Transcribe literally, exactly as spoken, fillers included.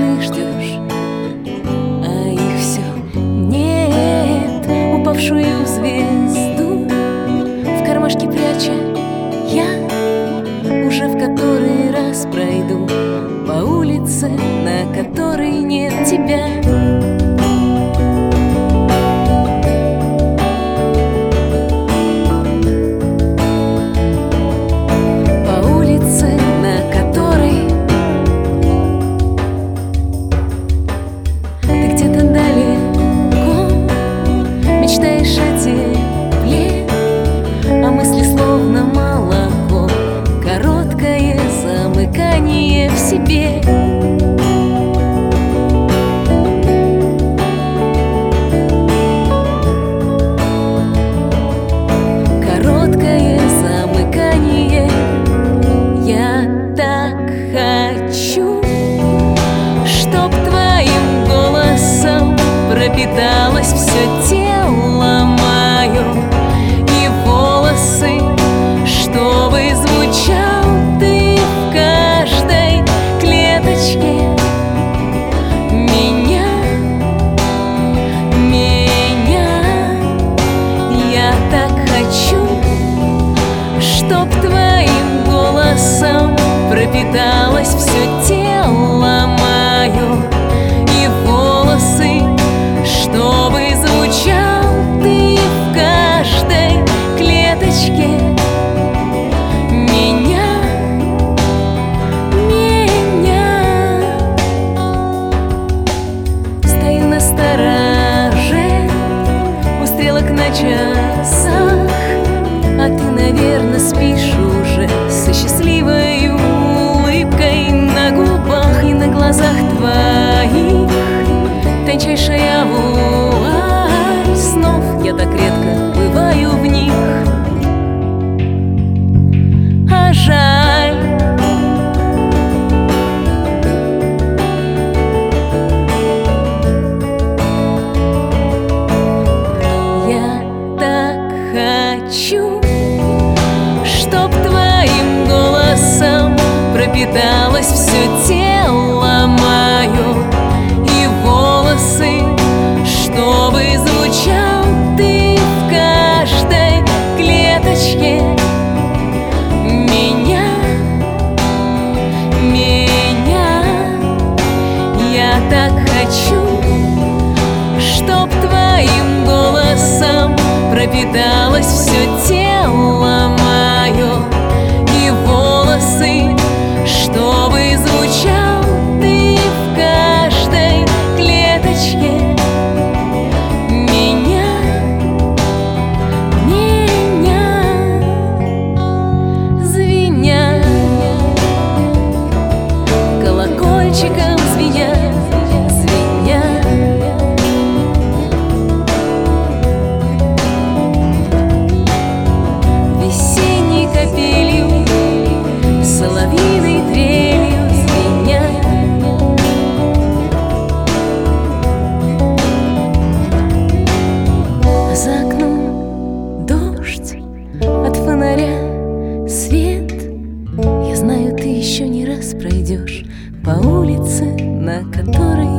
весны ждешь, а их все нет. Упавшую звезду в кармашке пряча, я уже в который раз пройду по улице, на которой нет тебя. В себе короткое замыкание. Я так хочу, чтоб твоим голосом пропиталось все тело мое и волосы, чтобы звучал ты в каждой клеточке. Меня, меня, я так хочу, чтоб твоим голосом пропиталось все тело мое и волосы, чтобы звучал ты в каждой клеточке. На часах, а ты, наверно, спишь уже со счастливой улыбкой на губах и на глазах твоих. Тончайшая вуаль снов, я так редко бываю в них. А жаль, хочу, чтоб твоим голосом пропиталось все тело мое и волосы, чтобы звучал ты в каждой клеточке. Меня, меня, я так хочу, чтоб твоим голосом пропиталось все тело мое и волосы, чтобы звучал ты в каждой клеточке. Меня, меня, звеня, колокольчиком звеня, звеня. Соловьиной трелью звеня, а за окном дождь, от фонаря свет. Я знаю, ты еще не раз пройдешь по улице, на которой